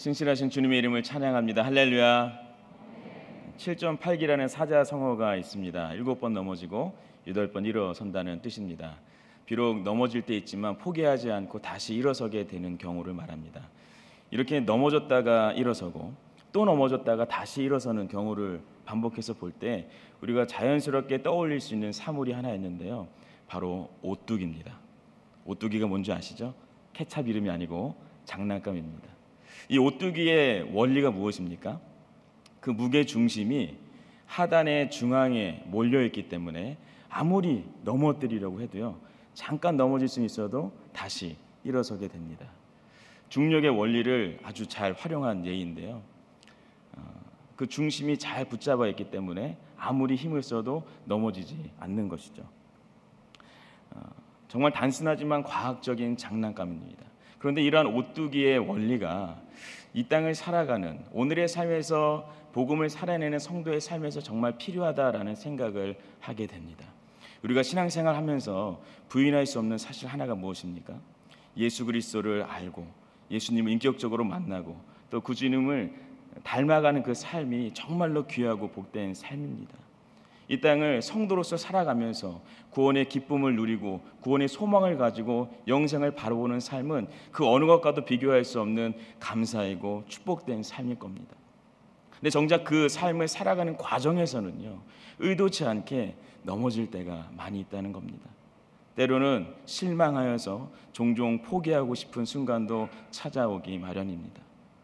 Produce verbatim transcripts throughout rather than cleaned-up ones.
신실하신 주님의 이름을 찬양합니다. 할렐루야. 칠 점 팔 기라는 사자성어가 있습니다. 일곱 번 넘어지고 여덟 번 일어선다는 뜻입니다. 비록 넘어질 때 있지만 포기하지 않고 다시 일어서게 되는 경우를 말합니다. 이렇게 넘어졌다가 일어서고 또 넘어졌다가 다시 일어서는 경우를 반복해서 볼 때 우리가 자연스럽게 떠올릴 수 있는 사물이 하나 있는데요, 바로 오뚜기입니다. 오뚜기가 뭔지 아시죠? 케찹 이름이 아니고 장난감입니다. 이 오뚜기의 원리가 무엇입니까? 그 무게 중심이 하단의 중앙에 몰려있기 때문에 아무리 넘어뜨리려고 해도요, 잠깐 넘어질 수 있어도 다시 일어서게 됩니다. 중력의 원리를 아주 잘 활용한 예인데요, 그 중심이 잘 붙잡아 있기 때문에 아무리 힘을 써도 넘어지지 않는 것이죠. 정말 단순하지만 과학적인 장난감입니다. 그런데 이러한 오뚜기의 원리가 이 땅을 살아가는 오늘의 삶에서 복음을 살아내는 성도의 삶에서 정말 필요하다라는 생각을 하게 됩니다. 우리가 신앙생활 하면서 부인할 수 없는 사실 하나가 무엇입니까? 예수 그리스도를 알고 예수님을 인격적으로 만나고 또 그 주님을 닮아가는 그 삶이 정말로 귀하고 복된 삶입니다. 이 땅을 성도로서 살아가면서 구원의 기쁨을 누리고 구원의 소망을 가지고 영생을 바라보는 삶은 그 어느 것과도 비교할 수 없는 감사이고 축복된 삶일 겁니다. 근데 정작 그 삶을 살아가는 과정에서는요, 의도치 않게 넘어질 때가 많이 있다는 겁니다. 때로는 실망하여서 종종 포기하고 싶은 순간도 찾아오기 마련입니다.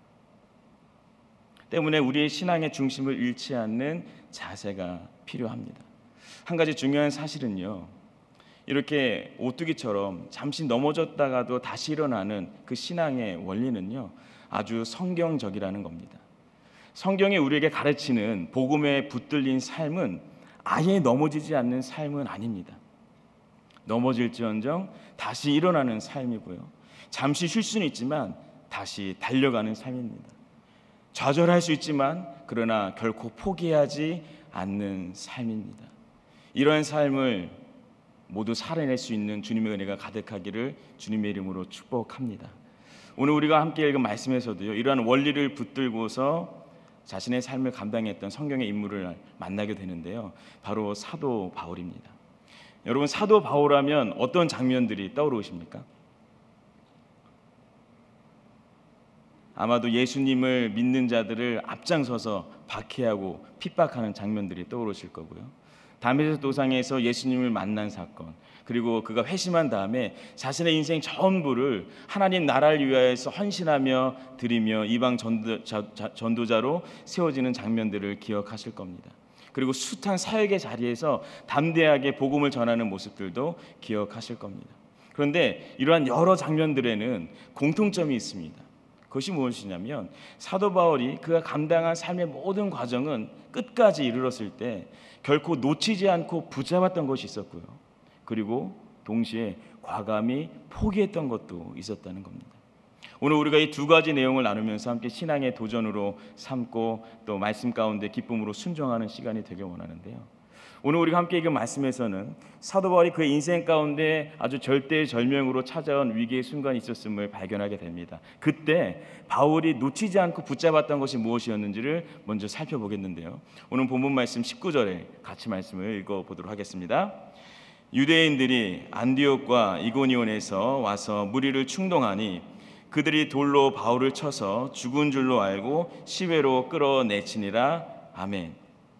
때문에 우리의 신앙의 중심을 잃지 않는 자세가 필요합니다. 한 가지 중요한 사실은요, 이렇게 오뚜기처럼 잠시 넘어졌다가도 다시 일어나는 그 신앙의 원리는요, 아주 성경적이라는 겁니다. 성경이 우리에게 가르치는 복음에 붙들린 삶은 아예 넘어지지 않는 삶은 아닙니다. 넘어질지언정 다시 일어나는 삶이고요, 잠시 쉴 수는 있지만 다시 달려가는 삶입니다. 좌절할 수 있지만 그러나 결코 포기하지 않는 삶입니다. 이러한 삶을 모두 살아낼 수 있는 주님의 은혜가 가득하기를 주님의 이름으로 축복합니다. 오늘 우리가 함께 읽은 말씀에서도요, 이러한 원리를 붙들고서 자신의 삶을 감당했던 성경의 인물을 만나게 되는데요, 바로 사도 바울입니다. 여러분, 사도 바울하면 어떤 장면들이 떠오르십니까? 아마도 예수님을 믿는 자들을 앞장서서 박해하고 핍박하는 장면들이 떠오르실 거고요, 다메섹 도상에서 예수님을 만난 사건, 그리고 그가 회심한 다음에 자신의 인생 전부를 하나님 나라를 위하여서 헌신하며 드리며 이방 전도자, 전도자로 세워지는 장면들을 기억하실 겁니다. 그리고 숱한 사역의 자리에서 담대하게 복음을 전하는 모습들도 기억하실 겁니다. 그런데 이러한 여러 장면들에는 공통점이 있습니다. 그것이 무엇이냐면 사도 바울이 그가 감당한 삶의 모든 과정은 끝까지 이르렀을 때 결코 놓치지 않고 붙잡았던 것이 있었고요, 그리고 동시에 과감히 포기했던 것도 있었다는 겁니다. 오늘 우리가 이 두 가지 내용을 나누면서 함께 신앙의 도전으로 삼고 또 말씀 가운데 기쁨으로 순종하는 시간이 되길 원하는데요, 오늘 우리가 함께 읽은 말씀에서는 사도 바울이 그의 인생 가운데 아주 절대절명으로 찾아온 위기의 순간이 있었음을 발견하게 됩니다. 그때 바울이 놓치지 않고 붙잡았던 것이 무엇이었는지를 먼저 살펴보겠는데요, 오늘 본문 말씀 십구 절에 같이 말씀을 읽어보도록 하겠습니다. 유대인들이 안디옥과 이고니온에서 와서 무리를 충동하니 그들이 돌로 바울을 쳐서 죽은 줄로 알고 시외로 끌어내치니라. 아멘.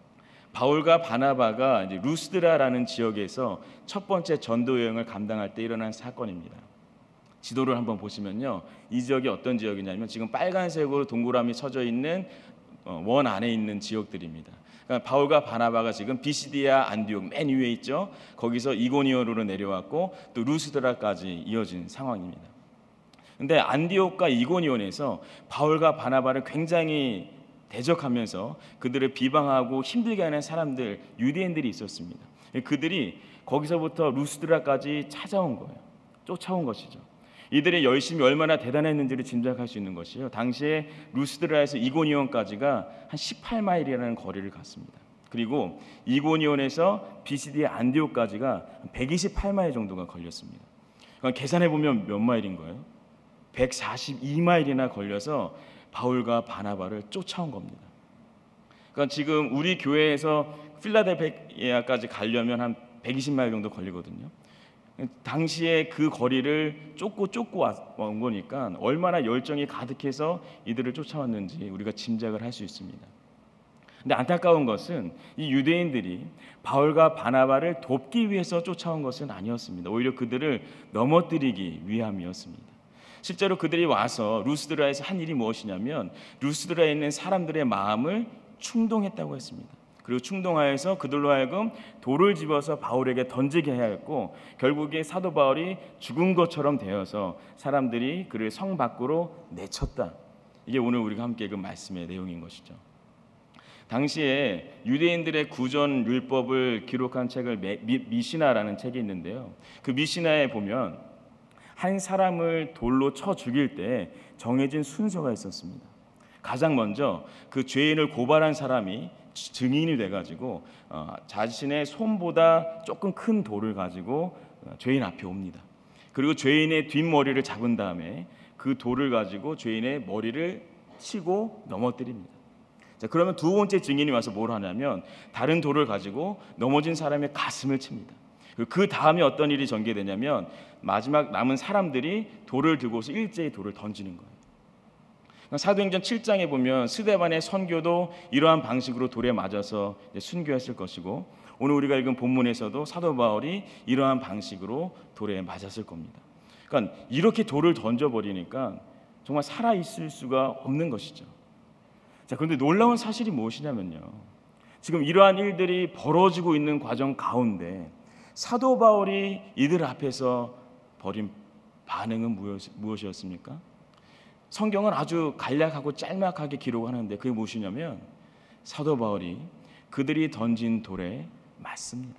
바울과 바나바가 이제 루스드라라는 지역에서 첫 번째 전도 여행을 감당할 때 일어난 사건입니다. 지도를 한번 보시면요, 이 지역이 어떤 지역이냐면 지금 빨간색으로 동그라미 쳐져 있는 원 안에 있는 지역들입니다. 그러니까 바울과 바나바가 지금 비시디아 안디옥 맨 위에 있죠. 거기서 이고니온으로 내려왔고 또 루스드라까지 이어진 상황입니다. 그런데 안디옥과 이고니온에서 바울과 바나바를 굉장히 대적하면서 그들을 비방하고 힘들게 하는 사람들, 유대인들이 있었습니다. 그들이 거기서부터 루스드라까지 찾아온 거예요. 쫓아온 것이죠. 이들의 열심이 얼마나 대단했는지를 짐작할 수 있는 것이요, 당시에 루스드라에서 이고니온까지가 한 십팔 마일이라는 거리를 갔습니다. 그리고 이고니온에서 비시디아 안디옥까지가 백이십팔 마일 정도가 걸렸습니다. 그러니까 계산해 보면 몇 마일인 거예요? 백사십이 마일이나 걸려서 바울과 바나바를 쫓아온 겁니다. 그러니까 지금 우리 교회에서 필라델피아까지 가려면 한 백이십 마일 정도 걸리거든요. 당시에 그 거리를 쫓고 쫓고 온 거니까 얼마나 열정이 가득해서 이들을 쫓아왔는지 우리가 짐작을 할 수 있습니다. 근데 안타까운 것은 이 유대인들이 바울과 바나바를 돕기 위해서 쫓아온 것은 아니었습니다. 오히려 그들을 넘어뜨리기 위함이었습니다. 실제로 그들이 와서 루스드라에서 한 일이 무엇이냐면 루스드라에 있는 사람들의 마음을 충동했다고 했습니다. 그리고 충동하여서 그들로 하여금 돌을 집어서 바울에게 던지게 해야 했고, 결국에 사도 바울이 죽은 것처럼 되어서 사람들이 그를 성 밖으로 내쳤다. 이게 오늘 우리가 함께 읽은 말씀의 내용인 것이죠. 당시에 유대인들의 구전 율법을 기록한 책을 미시나라는 책이 있는데요. 그 미시나에 보면 한 사람을 돌로 쳐 죽일 때 정해진 순서가 있었습니다. 가장 먼저 그 죄인을 고발한 사람이 증인이 돼가지고 어, 자신의 손보다 조금 큰 돌을 가지고 어, 죄인 앞에 옵니다. 그리고 죄인의 뒷머리를 잡은 다음에 그 돌을 가지고 죄인의 머리를 치고 넘어뜨립니다. 자, 그러면 두 번째 증인이 와서 뭘 하냐면 다른 돌을 가지고 넘어진 사람의 가슴을 칩니다. 그 다음에 어떤 일이 전개되냐면 마지막 남은 사람들이 돌을 들고서 일제히 돌을 던지는 거예요. 사도행전 칠 장에 보면 스데반의 선교도 이러한 방식으로 돌에 맞아서 순교했을 것이고, 오늘 우리가 읽은 본문에서도 사도 바울이 이러한 방식으로 돌에 맞았을 겁니다. 그러니까 이렇게 돌을 던져버리니까 정말 살아있을 수가 없는 것이죠. 자, 그런데 놀라운 사실이 무엇이냐면요, 지금 이러한 일들이 벌어지고 있는 과정 가운데 사도 바울이 이들 앞에서 벌인 반응은 무엇이었습니까? 성경은 아주 간략하고 짤막하게 기록하는데 그게 무엇이냐면 사도 바울이 그들이 던진 돌에 맞습니다.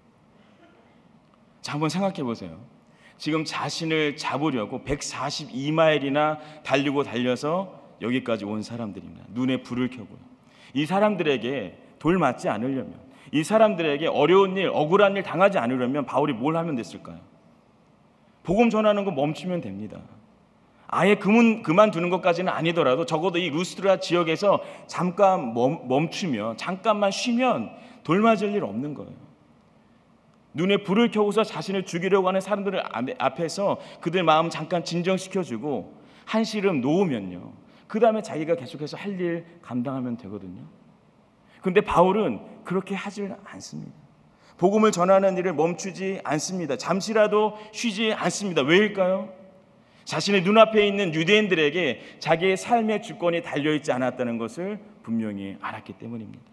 자, 한번 생각해 보세요. 지금 자신을 잡으려고 백사십이 마일이나 달리고 달려서 여기까지 온 사람들입니다. 눈에 불을 켜고요. 이 사람들에게 돌 맞지 않으려면, 이 사람들에게 어려운 일, 억울한 일 당하지 않으려면 바울이 뭘 하면 됐을까요? 복음 전하는 거 멈추면 됩니다. 아예 그만, 그만두는 것까지는 아니더라도 적어도 이 루스드라 지역에서 잠깐 멈, 멈추면, 잠깐만 쉬면 돌 맞을 일 없는 거예요. 눈에 불을 켜고서 자신을 죽이려고 하는 사람들 앞에서 그들 마음 잠깐 진정시켜주고 한시름 놓으면요, 그 다음에 자기가 계속해서 할 일 감당하면 되거든요. 그런데 바울은 그렇게 하질 않습니다. 복음을 전하는 일을 멈추지 않습니다. 잠시라도 쉬지 않습니다. 왜일까요? 자신의 눈앞에 있는 유대인들에게 자기의 삶의 주권이 달려있지 않았다는 것을 분명히 알았기 때문입니다.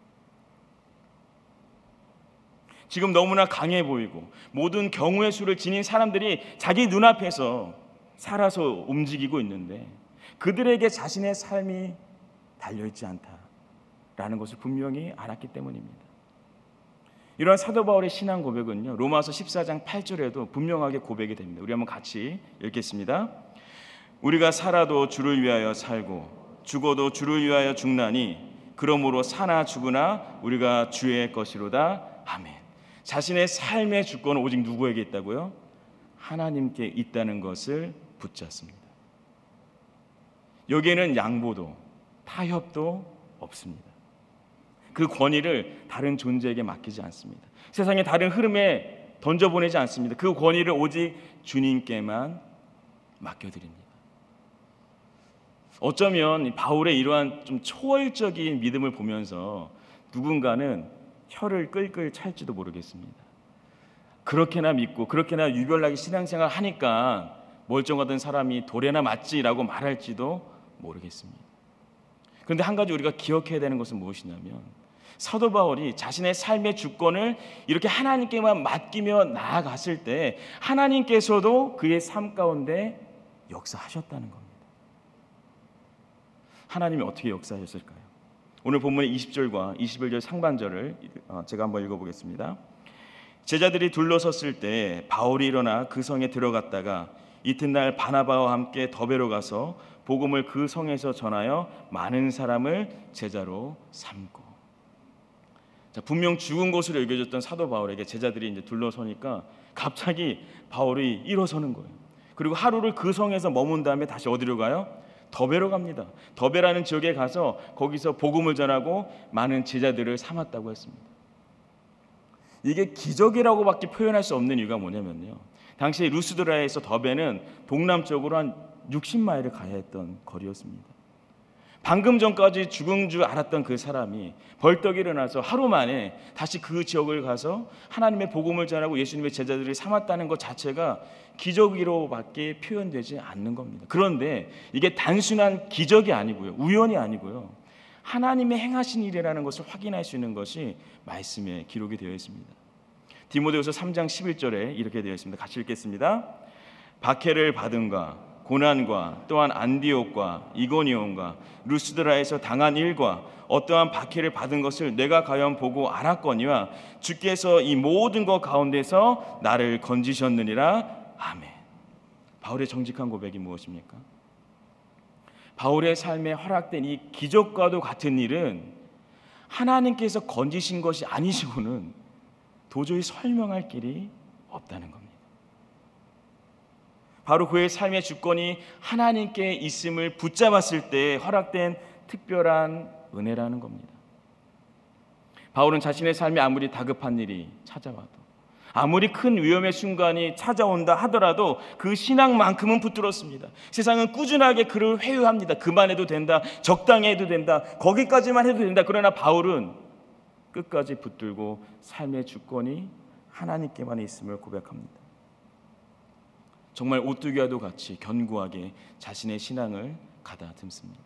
지금 너무나 강해 보이고 모든 경우의 수를 지닌 사람들이 자기 눈앞에서 살아서 움직이고 있는데 그들에게 자신의 삶이 달려있지 않다라는 것을 분명히 알았기 때문입니다. 이러한 사도 바울의 신앙 고백은요, 로마서 십사 장 팔 절에도 분명하게 고백이 됩니다. 우리 한번 같이 읽겠습니다. 우리가 살아도 주를 위하여 살고 죽어도 주를 위하여 죽나니 그러므로 사나 죽으나 우리가 주의 것이로다. 아멘. 자신의 삶의 주권은 오직 누구에게 있다고요? 하나님께 있다는 것을 붙잡습니다. 여기에는 양보도 타협도 없습니다. 그 권위를 다른 존재에게 맡기지 않습니다. 세상의 다른 흐름에 던져보내지 않습니다. 그 권위를 오직 주님께만 맡겨드립니다. 어쩌면 바울의 이러한 좀 초월적인 믿음을 보면서 누군가는 혀를 끌끌 찰지도 모르겠습니다. 그렇게나 믿고 그렇게나 유별나게 신앙생활 하니까 멀쩡하던 사람이 돌에나 맞지라고 말할지도 모르겠습니다. 그런데 한 가지 우리가 기억해야 되는 것은 무엇이냐면 사도 바울이 자신의 삶의 주권을 이렇게 하나님께만 맡기며 나아갔을 때 하나님께서도 그의 삶 가운데 역사하셨다는 겁니다. 하나님이 어떻게 역사하셨을까요? 오늘 본문의 이십 절과 이십일 절 상반절을 제가 한번 읽어보겠습니다. 제자들이 둘러섰을 때 바울이 일어나 그 성에 들어갔다가 이튿날 바나바와 함께 더베로 가서 복음을 그 성에서 전하여 많은 사람을 제자로 삼고. 자, 분명 죽은 것으로 여겨졌던 사도 바울에게 제자들이 이제 둘러서니까 갑자기 바울이 일어서는 거예요. 그리고 하루를 그 성에서 머문 다음에 다시 어디로 가요? 더베로 갑니다. 더베라는 지역에 가서 거기서 복음을 전하고 많은 제자들을 삼았다고 했습니다. 이게 기적이라고밖에 표현할 수 없는 이유가 뭐냐면요, 당시 루스드라에서 더베는 동남쪽으로 한 육십 마일을 가야 했던 거리였습니다. 방금 전까지 죽은 줄 알았던 그 사람이 벌떡 일어나서 하루 만에 다시 그 지역을 가서 하나님의 복음을 전하고 예수님의 제자들을 삼았다는 것 자체가 기적으로밖에 표현되지 않는 겁니다. 그런데 이게 단순한 기적이 아니고요, 우연이 아니고요, 하나님의 행하신 일이라는 것을 확인할 수 있는 것이 말씀에 기록이 되어 있습니다. 디모데후서 삼 장 십일 절에 이렇게 되어 있습니다. 같이 읽겠습니다. 박해를 받음과 고난과 또한 안디옥과 이고니온과 루스드라에서 당한 일과 어떠한 박해를 받은 것을 내가 과연 보고 알았거니와 주께서 이 모든 것 가운데서 나를 건지셨느니라. 아멘. 바울의 정직한 고백이 무엇입니까? 바울의 삶에 허락된 이 기적과도 같은 일은 하나님께서 건지신 것이 아니시고는 도저히 설명할 길이 없다는 겁니다. 바로 그의 삶의 주권이 하나님께 있음을 붙잡았을 때 허락된 특별한 은혜라는 겁니다. 바울은 자신의 삶에 아무리 다급한 일이 찾아와도, 아무리 큰 위험의 순간이 찾아온다 하더라도 그 신앙만큼은 붙들었습니다. 세상은 꾸준하게 그를 회유합니다. 그만해도 된다, 적당히 해도 된다, 거기까지만 해도 된다. 그러나 바울은 끝까지 붙들고 삶의 주권이 하나님께만 있음을 고백합니다. 정말 오뚜기와도 같이 견고하게 자신의 신앙을 가다듬습니다.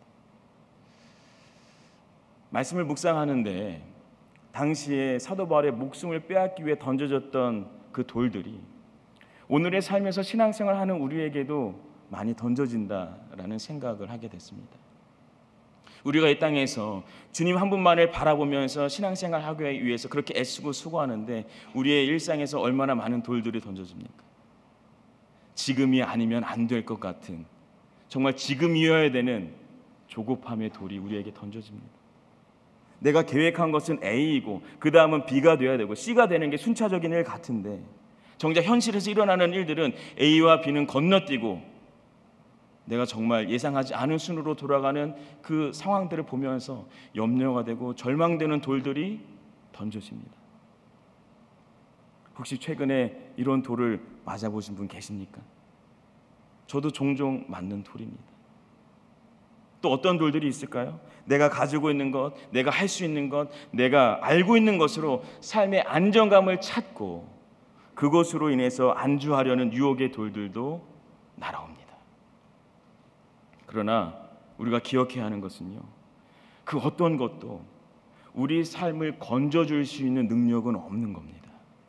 말씀을 묵상하는데 당시에 사도 바울의 목숨을 빼앗기 위해 던져졌던 그 돌들이 오늘의 삶에서 신앙생활하는 우리에게도 많이 던져진다라는 생각을 하게 됐습니다. 우리가 이 땅에서 주님 한 분만을 바라보면서 신앙생활하기 위해서 그렇게 애쓰고 수고하는데 우리의 일상에서 얼마나 많은 돌들이 던져집니까? 지금이 아니면 안 될 것 같은, 정말 지금이어야 되는 조급함의 돌이 우리에게 던져집니다. 내가 계획한 것은 A이고 그 다음은 B가 되어야 되고 C가 되는 게 순차적인 일 같은데 정작 현실에서 일어나는 일들은 A와 B는 건너뛰고 내가 정말 예상하지 않은 순으로 돌아가는 그 상황들을 보면서 염려가 되고 절망되는 돌들이 던져집니다. 혹시 최근에 이런 돌을 맞아보신 분 계십니까? 저도 종종 맞는 돌입니다. 또 어떤 돌들이 있을까요? 내가 가지고 있는 것, 내가 할 수 있는 것, 내가 알고 있는 것으로 삶의 안정감을 찾고 그것으로 인해서 안주하려는 유혹의 돌들도 날아옵니다. 그러나 우리가 기억해야 하는 것은요, 그 어떤 것도 우리 삶을 건져줄 수 있는 능력은 없는 겁니다.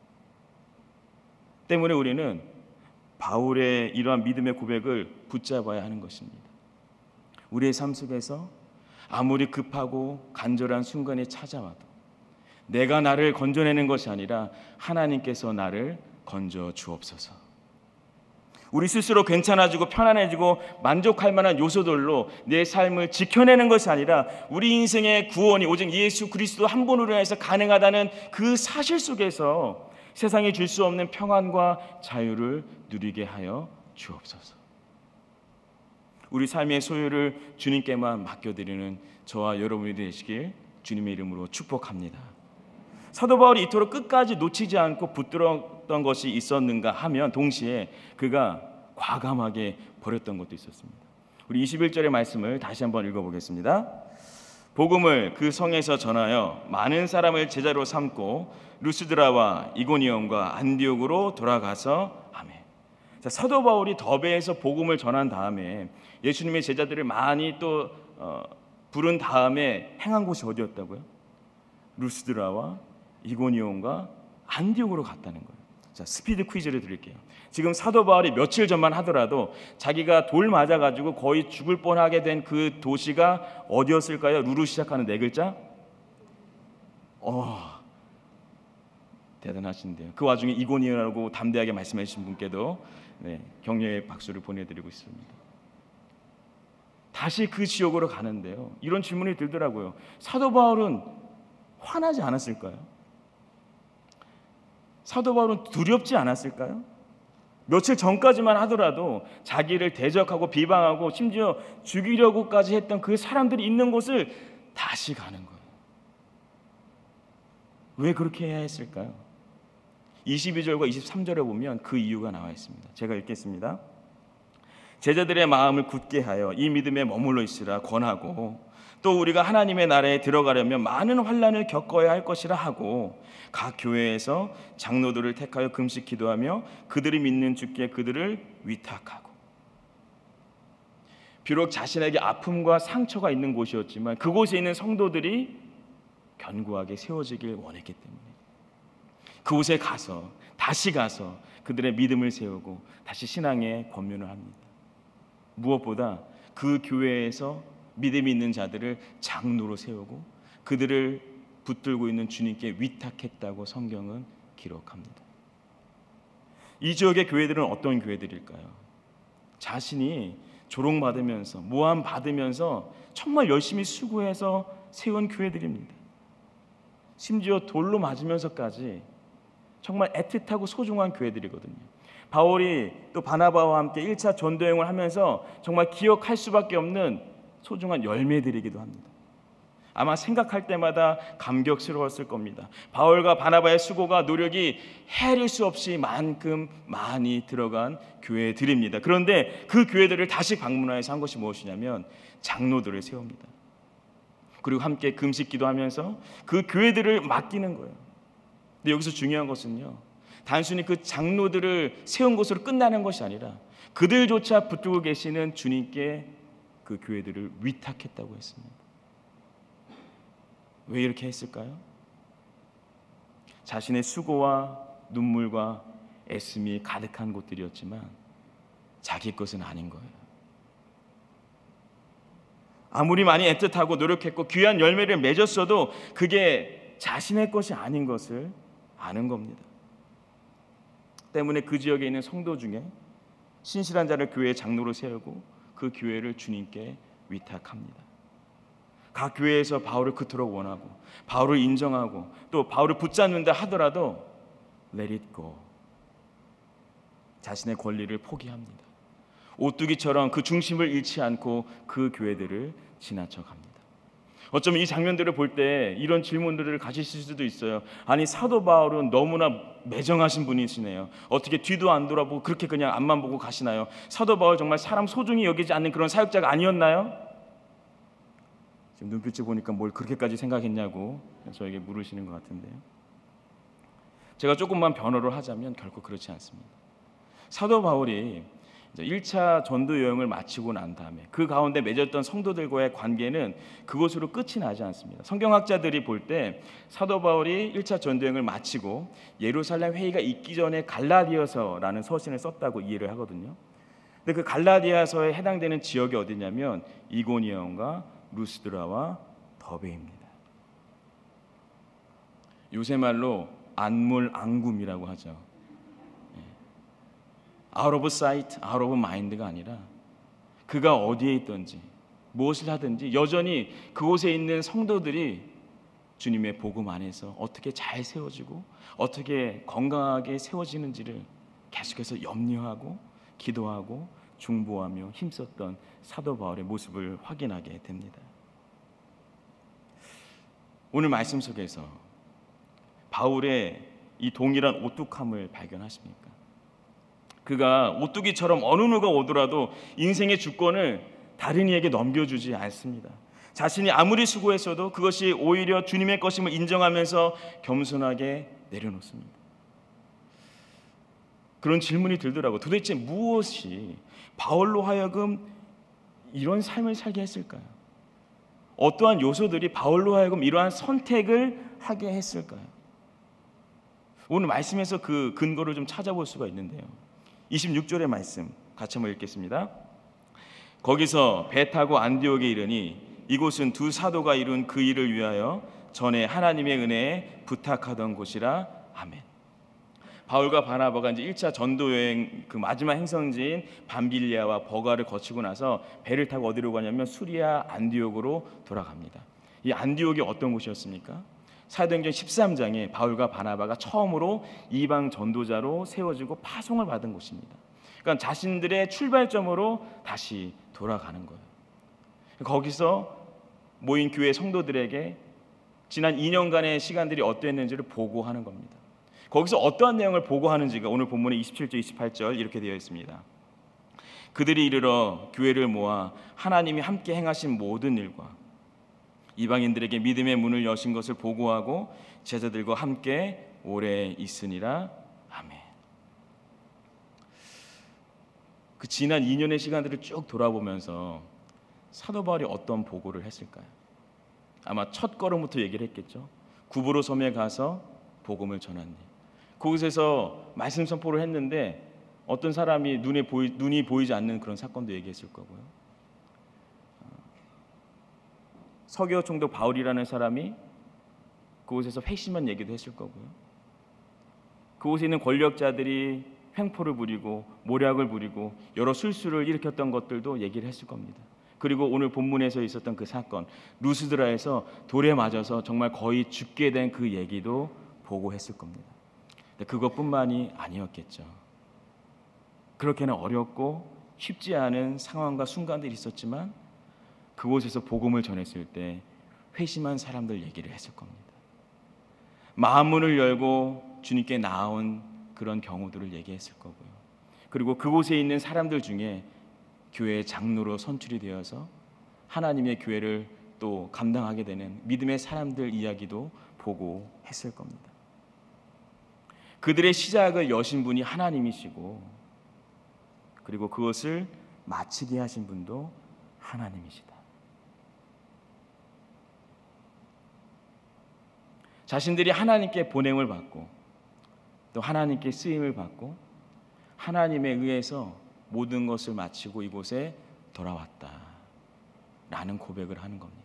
때문에 우리는 바울의 이러한 믿음의 고백을 붙잡아야 하는 것입니다. 우리의 삶 속에서 아무리 급하고 간절한 순간이 찾아와도 내가 나를 건져내는 것이 아니라 하나님께서 나를 건져 주옵소서. 우리 스스로 괜찮아지고 편안해지고 만족할 만한 요소들로 내 삶을 지켜내는 것이 아니라 우리 인생의 구원이 오직 예수 그리스도 한 분으로 해서 가능하다는 그 사실 속에서 세상이 줄 수 없는 평안과 자유를 누리게 하여 주옵소서. 우리 삶의 소유를 주님께만 맡겨드리는 저와 여러분이 되시길 주님의 이름으로 축복합니다. 사도 바울이 이토록 끝까지 놓치지 않고 붙들었던 것이 있었는가 하면 동시에 그가 과감하게 버렸던 것도 있었습니다. 우리 이십일 절의 말씀을 다시 한번 읽어보겠습니다. 복음을 그 성에서 전하여 많은 사람을 제자로 삼고 루스드라와 이고니온과 안디옥으로 돌아가서 아멘. 자, 사도 바울이 더베에서 복음을 전한 다음에 예수님의 제자들을 많이 또 어, 부른 다음에 행한 곳이 어디였다고요? 루스드라와 이고니온과 안디옥으로 갔다는 거예요. 자, 스피드 퀴즈를 드릴게요. 지금 사도 바울이 며칠 전만 하더라도 자기가 돌 맞아가지고 거의 죽을 뻔하게 된 그 도시가 어디였을까요? 루루 시작하는 네 글자? 어, 대단하신데요. 그 와중에 이고니온이라고 담대하게 말씀해 주신 분께도 네, 격려의 박수를 보내드리고 있습니다. 다시 그 지역으로 가는데요, 이런 질문이 들더라고요. 사도 바울은 화나지 않았을까요? 사도 바울은 두렵지 않았을까요? 며칠 전까지만 하더라도 자기를 대적하고 비방하고 심지어 죽이려고까지 했던 그 사람들이 있는 곳을 다시 가는 거예요. 왜 그렇게 해야 했을까요? 이십이 절과 이십삼 절에 보면 그 이유가 나와 있습니다. 제가 읽겠습니다. 제자들의 마음을 굳게 하여 이 믿음에 머물러 있으라 권하고, 또 우리가 하나님의 나라에 들어가려면 많은 환난을 겪어야 할 것이라 하고, 각 교회에서 장로들을 택하여 금식 기도하며 그들이 믿는 주께 그들을 위탁하고. 비록 자신에게 아픔과 상처가 있는 곳이었지만 그곳에 있는 성도들이 견고하게 세워지길 원했기 때문에 그곳에 가서 다시 가서 그들의 믿음을 세우고 다시 신앙의 권면을 합니다. 무엇보다 그 교회에서 믿음이 있는 자들을 장로로 세우고 그들을 붙들고 있는 주님께 위탁했다고 성경은 기록합니다. 이 지역의 교회들은 어떤 교회들일까요? 자신이 조롱받으면서 모함받으면서 정말 열심히 수고해서 세운 교회들입니다. 심지어 돌로 맞으면서까지 정말 애틋하고 소중한 교회들이거든요. 바울이 또 바나바와 함께 일 차 전도여행을 하면서 정말 기억할 수밖에 없는 소중한 열매들이기도 합니다. 아마 생각할 때마다 감격스러웠을 겁니다. 바울과 바나바의 수고가 노력이 헤아릴 수 없이 만큼 많이 들어간 교회들입니다. 그런데 그 교회들을 다시 방문하여서 한 것이 무엇이냐면 장로들을 세웁니다. 그리고 함께 금식 기도하면서 그 교회들을 맡기는 거예요. 근데 여기서 중요한 것은요, 단순히 그 장로들을 세운 것으로 끝나는 것이 아니라 그들조차 붙들고 계시는 주님께 그 교회들을 위탁했다고 했습니다. 왜 이렇게 했을까요? 자신의 수고와 눈물과 애씀이 가득한 곳들이었지만 자기 것은 아닌 거예요. 아무리 많이 애틋하고 노력했고 귀한 열매를 맺었어도 그게 자신의 것이 아닌 것을 아는 겁니다. 때문에 그 지역에 있는 성도 중에 신실한 자를 교회의 장로로 세우고 그 교회를 주님께 위탁합니다. 각 교회에서 바울을 그토록 원하고 바울을 인정하고 또 바울을 붙잡는다 하더라도 let it go, 자신의 권리를 포기합니다. 오뚜기처럼 그 중심을 잃지 않고 그 교회들을 지나쳐갑니다. 어쩌면 이 장면들을 볼 때 이런 질문들을 가지실 수도 있어요. 아니, 사도 바울은 너무나 매정하신 분이시네요. 어떻게 뒤도 안 돌아보고 그렇게 그냥 앞만 보고 가시나요? 사도 바울 정말 사람 소중히 여기지 않는 그런 사역자가 아니었나요? 지금 눈빛을 보니까 뭘 그렇게까지 생각했냐고 저에게 물으시는 것 같은데요. 제가 조금만 변호를 하자면 결코 그렇지 않습니다. 사도 바울이 일 차 전도 여행을 마치고 난 다음에 그 가운데 맺었던 성도들과의 관계는 그것으로 끝이 나지 않습니다. 성경학자들이 볼 때 사도 바울이 일 차 전도 여행을 마치고 예루살렘 회의가 있기 전에 갈라디아서라는 서신을 썼다고 이해를 하거든요. 근데 그 갈라디아서에 해당되는 지역이 어디냐면 이고니온과 루스드라와 더베입니다. 요새 말로 안물안굼이라고 하죠. out of sight, out of mind가 아니라 그가 어디에 있든지 무엇을 하든지 여전히 그곳에 있는 성도들이 주님의 복음 안에서 어떻게 잘 세워지고 어떻게 건강하게 세워지는지를 계속해서 염려하고 기도하고 중보하며 힘썼던 사도 바울의 모습을 확인하게 됩니다. 오늘 말씀 속에서 바울의 이 동일한 오뚝함을 발견하십니까? 그가 오뚜기처럼 어느 누가 오더라도 인생의 주권을 다른 이에게 넘겨주지 않습니다. 자신이 아무리 수고했어도 그것이 오히려 주님의 것임을 인정하면서 겸손하게 내려놓습니다. 그런 질문이 들더라고요. 도대체 무엇이 바울로 하여금 이런 삶을 살게 했을까요? 어떠한 요소들이 바울로 하여금 이러한 선택을 하게 했을까요? 오늘 말씀에서 그 근거를 좀 찾아볼 수가 있는데요. 이십육 절의 말씀 같이 한번 읽겠습니다. 거기서 배 타고 안디옥에 이르니 이곳은 두 사도가 이룬 그 일을 위하여 전에 하나님의 은혜에 부탁하던 곳이라. 아멘. 바울과 바나바가 이제 일 차 전도 여행 그 마지막 행성지인 밤빌리아와 버가를 거치고 나서 배를 타고 어디로 가냐면 수리아 안디옥으로 돌아갑니다. 이 안디옥이 어떤 곳이었습니까? 사도행전 십삼 장에 바울과 바나바가 처음으로 이방 전도자로 세워지고 파송을 받은 곳입니다. 그러니까 자신들의 출발점으로 다시 돌아가는 거예요. 거기서 모인 교회 성도들에게 지난 이 년간의 시간들이 어땠는지를 보고하는 겁니다. 거기서 어떠한 내용을 보고하는지가 오늘 본문의 이십칠 절 이십팔 절 이렇게 되어 있습니다. 그들이 이르러 교회를 모아 하나님이 함께 행하신 모든 일과 이방인들에게 믿음의 문을 여신 것을 보고하고 제자들과 함께 오래 있으니라. 아멘. 그 지난 이 년의 시간들을 쭉 돌아보면서 사도 바울이 어떤 보고를 했을까요? 아마 첫 걸음부터 얘기를 했겠죠. 구브로 섬에 가서 복음을 전하니, 그곳에서 말씀 선포를 했는데 어떤 사람이 눈에 보이, 눈이 보이지 않는 그런 사건도 얘기했을 거고요. 서기오 총독 바울이라는 사람이 그곳에서 회심한 얘기도 했을 거고요. 그곳에 있는 권력자들이 횡포를 부리고 모략을 부리고 여러 술수를 일으켰던 것들도 얘기를 했을 겁니다. 그리고 오늘 본문에서 있었던 그 사건, 루스드라에서 돌에 맞아서 정말 거의 죽게 된 그 얘기도 보고했을 겁니다. 근데 그것뿐만이 아니었겠죠. 그렇게는 어렵고 쉽지 않은 상황과 순간들이 있었지만 그곳에서 복음을 전했을 때 회심한 사람들 얘기를 했을 겁니다. 마음문을 열고 주님께 나아온 그런 경우들을 얘기했을 거고요. 그리고 그곳에 있는 사람들 중에 교회의 장로로 선출이 되어서 하나님의 교회를 또 감당하게 되는 믿음의 사람들 이야기도 보고 했을 겁니다. 그들의 시작을 여신 분이 하나님이시고, 그리고 그것을 마치게 하신 분도 하나님이시다. 자신들이 하나님께 보냄을 받고 또 하나님께 쓰임을 받고 하나님에 의해서 모든 것을 마치고 이곳에 돌아왔다라는 고백을 하는 겁니다.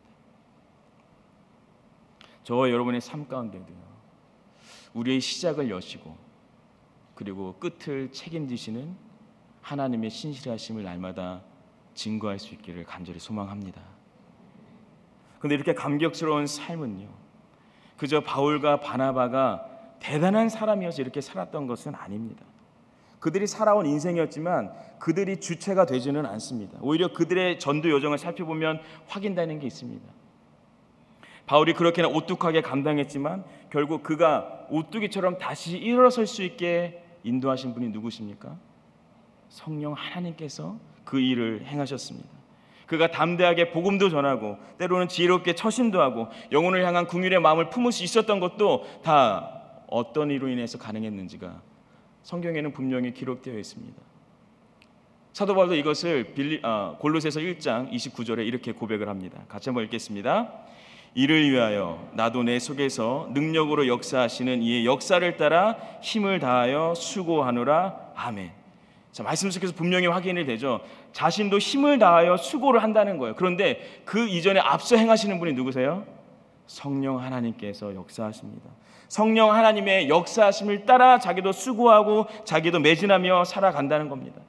저와 여러분의 삶 가운데도요, 우리의 시작을 여시고 그리고 끝을 책임지시는 하나님의 신실하심을 날마다 증거할 수 있기를 간절히 소망합니다. 그런데 이렇게 감격스러운 삶은요, 그저 바울과 바나바가 대단한 사람이어서 이렇게 살았던 것은 아닙니다. 그들이 살아온 인생이었지만 그들이 주체가 되지는 않습니다. 오히려 그들의 전도 여정을 살펴보면 확인되는 게 있습니다. 바울이 그렇게나 오뚝하게 감당했지만 결국 그가 오뚜기처럼 다시 일어설 수 있게 인도하신 분이 누구십니까? 성령 하나님께서 그 일을 행하셨습니다. 그가 담대하게 복음도 전하고 때로는 지혜롭게 처신도 하고 영혼을 향한 긍휼의 마음을 품을 수 있었던 것도 다 어떤 이로 인해서 가능했는지가 성경에는 분명히 기록되어 있습니다. 사도 바울도 이것을 빌리, 아, 골로새서 일 장 이십구 절에 이렇게 고백을 합니다. 같이 한번 읽겠습니다. 이를 위하여 나도 내 속에서 능력으로 역사하시는 이의 역사를 따라 힘을 다하여 수고하노라. 아멘. 자, 말씀 속에서 분명히 확인이 되죠. 자신도 힘을 다하여 수고를 한다는 거예요. 그런데 그 이전에 앞서 행하시는 분이 누구세요? 성령 하나님께서 역사하십니다. 성령 하나님의 역사하심을 따라 자기도 수고하고 자기도 매진하며 살아간다는 겁니다.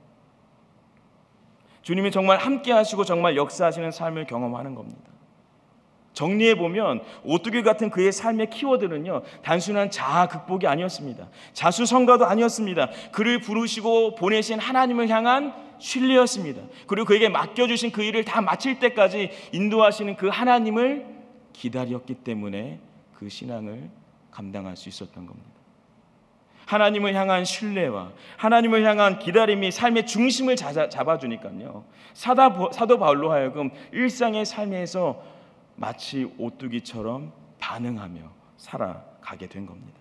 주님이 정말 함께 하시고 정말 역사하시는 삶을 경험하는 겁니다. 정리해보면 오뚜기 같은 그의 삶의 키워드는요, 단순한 자아 극복이 아니었습니다. 자수성가도 아니었습니다. 그를 부르시고 보내신 하나님을 향한 신뢰였습니다. 그리고 그에게 맡겨주신 그 일을 다 마칠 때까지 인도하시는 그 하나님을 기다렸기 때문에 그 신앙을 감당할 수 있었던 겁니다. 하나님을 향한 신뢰와 하나님을 향한 기다림이 삶의 중심을 잡아주니까요, 사도 바울로 하여금 일상의 삶에서 마치 오뚜기처럼 반응하며 살아가게 된 겁니다.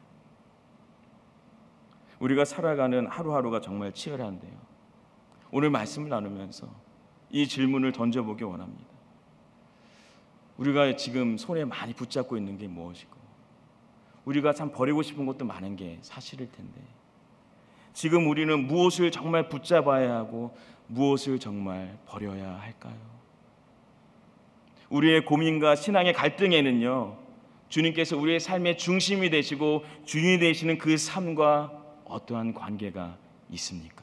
우리가 살아가는 하루하루가 정말 치열한데요, 오늘 말씀을 나누면서 이 질문을 던져보기 원합니다. 우리가 지금 손에 많이 붙잡고 있는 게 무엇이고, 우리가 참 버리고 싶은 것도 많은 게 사실일 텐데, 지금 우리는 무엇을 정말 붙잡아야 하고 무엇을 정말 버려야 할까요? 우리의 고민과 신앙의 갈등에는요, 주님께서 우리의 삶의 중심이 되시고 주인이 되시는 그 삶과 어떠한 관계가 있습니까?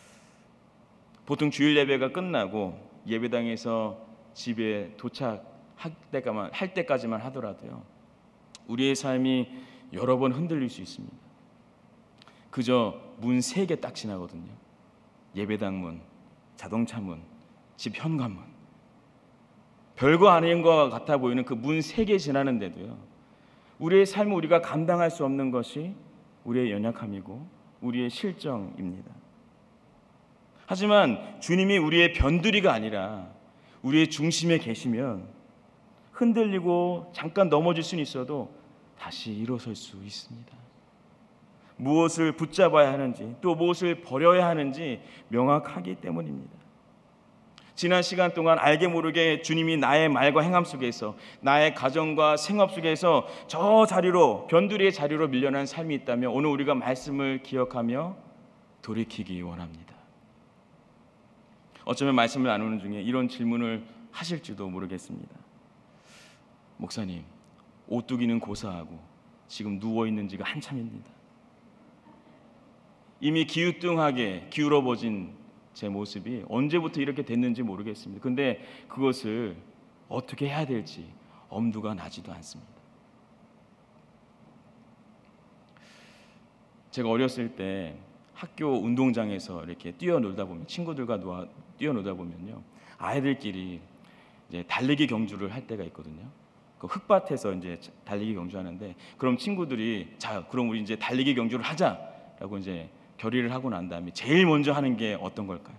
보통 주일 예배가 끝나고 예배당에서 집에 도착하는 할 때까지만, 할 때까지만 하더라도요, 우리의 삶이 여러 번 흔들릴 수 있습니다. 그저 문 세 개 딱 지나거든요. 예배당 문, 자동차 문, 집 현관문. 별거 아닌 것 같아 보이는 그 문 세 개 지나는데도요, 우리의 삶을 우리가 감당할 수 없는 것이 우리의 연약함이고 우리의 실정입니다. 하지만 주님이 우리의 변두리가 아니라 우리의 중심에 계시면 흔들리고 잠깐 넘어질 수는 있어도 다시 일어설 수 있습니다. 무엇을 붙잡아야 하는지 또 무엇을 버려야 하는지 명확하기 때문입니다. 지난 시간 동안 알게 모르게 주님이 나의 말과 행함 속에서, 나의 가정과 생업 속에서 저 자리로, 변두리의 자리로 밀려난 삶이 있다면 오늘 우리가 말씀을 기억하며 돌이키기 원합니다. 어쩌면 말씀을 나누는 중에 이런 질문을 하실지도 모르겠습니다. 목사님, 오뚜기는 고사하고 지금 누워있는 지가 한참입니다. 이미 기우뚱하게 기울어버진 제 모습이 언제부터 이렇게 됐는지 모르겠습니다. 근데 그것을 어떻게 해야 될지 엄두가 나지도 않습니다. 제가 어렸을 때 학교 운동장에서 이렇게 뛰어놀다 보면, 친구들과 놓아, 뛰어놀다 보면요, 아이들끼리 이제 달리기 경주를 할 때가 있거든요. 그 흙밭에서 이제 달리기 경주하는데, 그럼 친구들이 자, 그럼 우리 이제 달리기 경주를 하자라고 이제 결의를 하고 난 다음에 제일 먼저 하는 게 어떤 걸까요?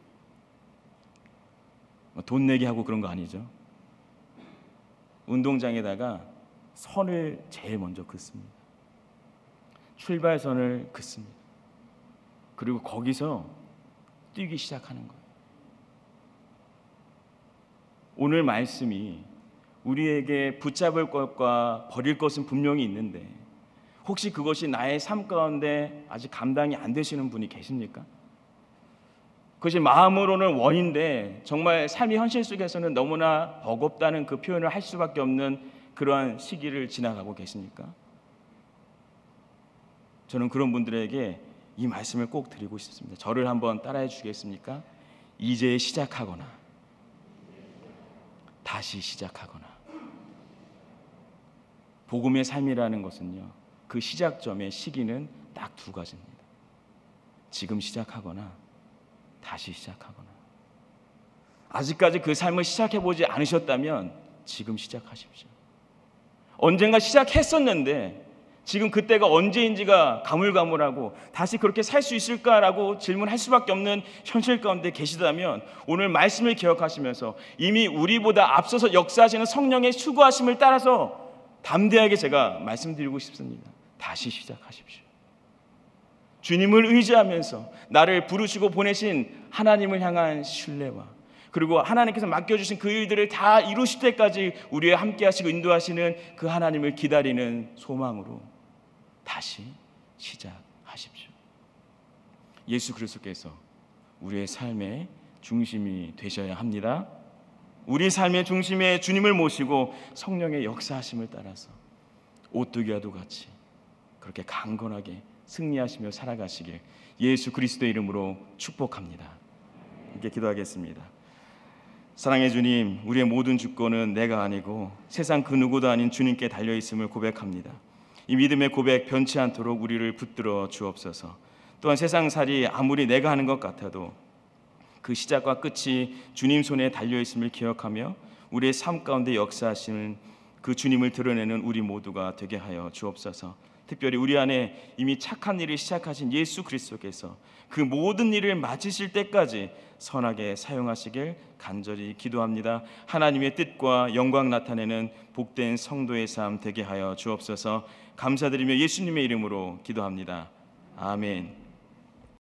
돈 내기 하고 그런 거 아니죠. 운동장에다가 선을 제일 먼저 긋습니다. 출발선을 긋습니다. 그리고 거기서 뛰기 시작하는 거예요. 오늘 말씀이 우리에게 붙잡을 것과 버릴 것은 분명히 있는데, 혹시 그것이 나의 삶 가운데 아직 감당이 안 되시는 분이 계십니까? 그것이 마음으로는 원인데 정말 삶의 현실 속에서는 너무나 버겁다는 그 표현을 할 수밖에 없는 그러한 시기를 지나가고 계십니까? 저는 그런 분들에게 이 말씀을 꼭 드리고 싶습니다. 저를 한번 따라해 주시겠습니까? 이제 시작하거나 다시 시작하거나. 복음의 삶이라는 것은요, 그 시작점의 시기는 딱 두 가지입니다. 지금 시작하거나 다시 시작하거나. 아직까지 그 삶을 시작해보지 않으셨다면 지금 시작하십시오. 언젠가 시작했었는데 지금 그때가 언제인지가 가물가물하고 다시 그렇게 살 수 있을까라고 질문할 수밖에 없는 현실 가운데 계시다면 오늘 말씀을 기억하시면서 이미 우리보다 앞서서 역사하시는 성령의 수고하심을 따라서 담대하게 제가 말씀드리고 싶습니다. 다시 시작하십시오. 주님을 의지하면서 나를 부르시고 보내신 하나님을 향한 신뢰와, 그리고 하나님께서 맡겨주신 그 일들을 다 이루실 때까지 우리와 함께 하시고 인도하시는 그 하나님을 기다리는 소망으로 다시 시작하십시오. 예수 그리스도께서 우리의 삶의 중심이 되셔야 합니다. 우리 삶의 중심에 주님을 모시고 성령의 역사하심을 따라서 오뚜기와도 같이 그렇게 강건하게 승리하시며 살아가시길 예수 그리스도의 이름으로 축복합니다. 이렇게 기도하겠습니다. 사랑의 주님, 우리의 모든 주권은 내가 아니고 세상 그 누구도 아닌 주님께 달려있음을 고백합니다. 이 믿음의 고백 변치 않도록 우리를 붙들어 주옵소서. 또한 세상살이 아무리 내가 하는 것 같아도 그 시작과 끝이 주님 손에 달려있음을 기억하며 우리의 삶 가운데 역사하시는 그 주님을 드러내는 우리 모두가 되게 하여 주옵소서. 특별히 우리 안에 이미 착한 일을 시작하신 예수 그리스도께서 그 모든 일을 마치실 때까지 선하게 사용하시길 간절히 기도합니다. 하나님의 뜻과 영광 나타내는 복된 성도의 삶 되게 하여 주옵소서. 감사드리며 예수님의 이름으로 기도합니다. 아멘.